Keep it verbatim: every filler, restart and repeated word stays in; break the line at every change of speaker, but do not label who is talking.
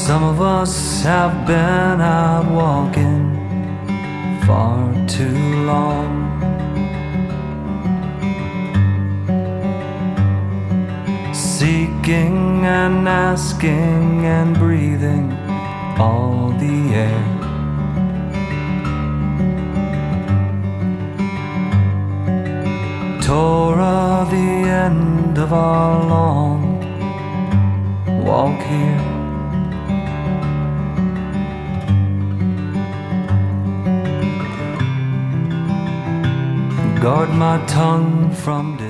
Some of us have been out walking far too long. Seeking and asking and breathing all the air. Torah, the end of our long walk here. Guard my tongue from